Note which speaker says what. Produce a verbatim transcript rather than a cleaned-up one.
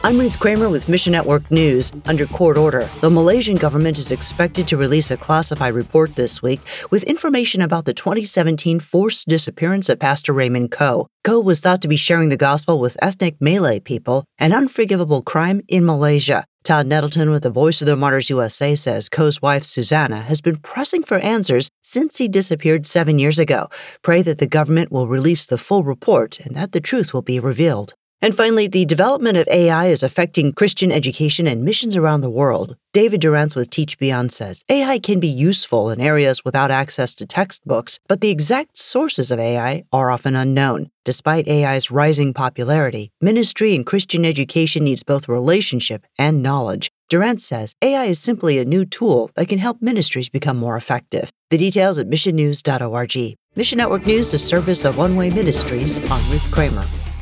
Speaker 1: I'm Ruth Kramer with Mission Network News. Under court order, the Malaysian government is expected to release a classified report this week with information about the twenty seventeen forced disappearance of Pastor Raymond Koh. Koh was thought to be sharing the gospel with ethnic Malay people, an unforgivable crime in Malaysia. Todd Nettleton with the Voice of the Martyrs U S A says Koh's wife, Susanna, has been pressing for answers since he disappeared seven years ago. Pray that the government will release the full report and that the truth will be revealed. And finally, the development of A I is affecting Christian education and missions around the world. David Durrance with Teach Beyond says, A I can be useful in areas without access to textbooks, but the exact sources of A I are often unknown. Despite A I's rising popularity, ministry and Christian education needs both relationship and knowledge. Durrance says, A I is simply a new tool that can help ministries become more effective. The details at mission news dot org. Mission Network News is a service of One Way Ministries. I'm Ruth Kramer.